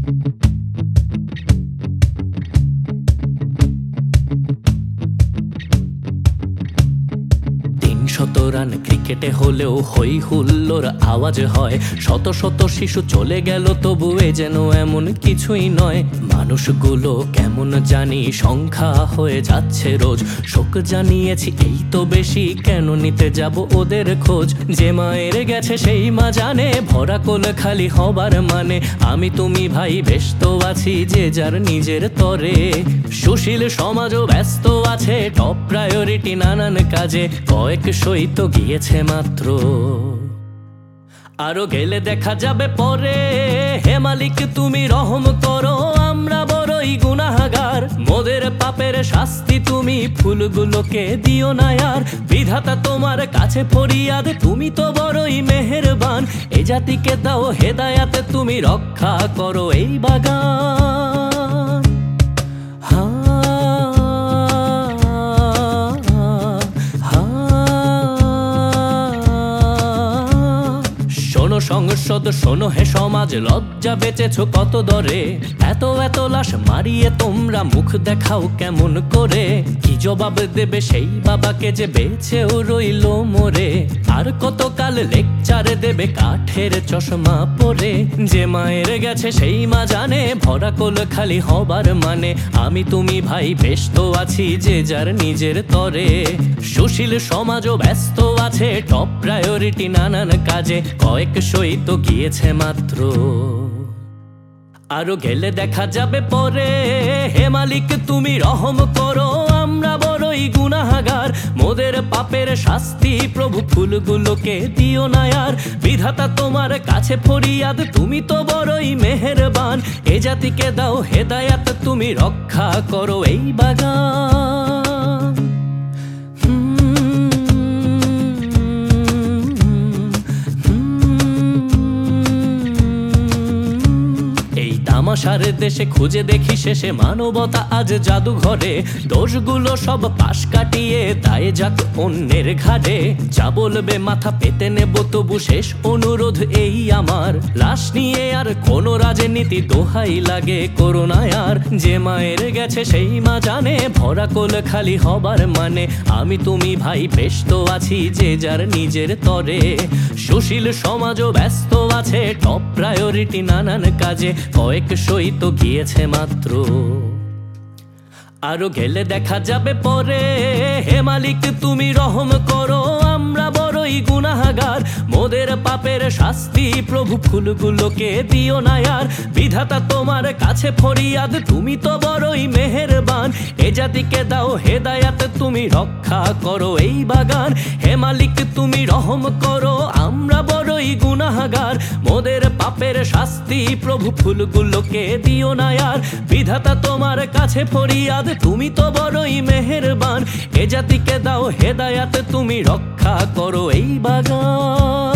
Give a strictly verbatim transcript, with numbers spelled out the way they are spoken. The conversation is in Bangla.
শত রান ক্রিকেটে হলেও হই হুল্লোর আওয়াজ হয়, শত শত শিশু চলে গেল তবু এ যেন এমন কিছুই নয়। মানুষগুলো কেমন জানি সংখ্যা হয়ে যাচ্ছে রোজ, শোক জানিয়েছি এই তো বেশি, কেন নিতে যাব ওদের খোঁজ। যে মায়ের গেছে সেই মা জানে ভরা কোল খালি হবার মানে, আমি তুমি ভাই বেশ তো আছি যে যার নিজের তরে। সুশীল সমাজও ব্যস্ত আছে টপ প্রায়োরিটি নানান কাজে, কয়েক সই তো গিয়েছে মাত্র, আরো গেলে দেখা যাবে পরে। হে মালিক তুমি রহম করো, আমরা বড়ই গুনাহগার, মোদের পাপের শাস্তি তুমি ফুলগুলোকে দিও না আর। বিধাতা তোমার কাছে ফরিয়াদ, তুমি তো বড়ই মেহেরবান, এ জাতিকে দাও হেদায়াতে তুমি রক্ষা করো এই বাগান। শোনো সংসদ শোনো হে সমাজ, লজ্জা বেচেছো কত দরে, এত এত লাশ মারিয়ে তোমরা মুখ দেখাও কেমন করে। কি জবাব দেবে সেই বাবাকে যে বেঁচেও রইল মরে, আর কতকাল লেকচারে দেবে কাঠের চশমা পরে। যে মায়ের গেছে সেই মা জানে ভরা কোল খালি হবার মানে, আমি তুমি ভাই বেশ তো আছি যে যার নিজের তরে। সুশীল সমাজও ব্যস্ত আছে টপ প্রায়োরিটি নানান কাজে, কয়েক সই তো গিয়েছে মাত্র, আরো গেলে দেখা যাবে পরে। হে মালিক তুমি রহম করো, আমরা বড়ই গুনাহগার, মোদের পাপের শাস্তি প্রভু ফুলগুলোকে দিও না আর। বিধাতা তোমার কাছে ফরিয়াদ, তুমি তো বড়ই মেহেরবান, এ জাতিকে দাও হেদায়াত তুমি রক্ষা করো এই বাগান। তামাশার দেশে খুঁজে দেখি শেষে মানবতা আজ জাদুঘরে, দোষগুলো সব পাশ কাটিয়ে দায়ে যাক অন্যের ঘাড়ে। যা বলবে মাথা পেতে নেব তবু শেষ অনুরোধ এই আমার, লাশ নিয়ে আর কোনো রাজনীতি দোহাই লাগে করোনা আর। যে মায়ের গেছে সেই মা জানে ভরা কোল খালি হবার মানে, আমি তুমি ভাই বেশ তো আছি যে যার নিজের তরে। সুশীল সমাজও ব্যস্ত আছে টপ প্রায়োরিটি নানান কাজে, কয়েক সই তো গিয়েছে মাত্র, আরো গেলে দেখা যাবে পরে। হে মালিক তুমি রহম করো, আমরা বড়ই গুনাহগার, মোদের পাপের শাস্তি প্রভু ফুলগুলোকে দিও না আর। বিধাতা তোমার কাছে ফরিয়াদ, তুমি তো বড়ই মেহেরবান, এ জাতিকে দাও হেদায়াত তুমি রক্ষা করো এই বাগান। হে মালিক তুমি রহম করো, আমরা বড়ই গুনাহগার, মোদের পাপের শাস্তি প্রভু ফুলগুলোকে দিও না আর। বিধাতা তোমার কাছে ফরিয়াদ, তুমি তো বড়ই মেহেরবান, এ জাতিকে দাও হেদায়াত তুমি রক্ষা করো এই বাগান।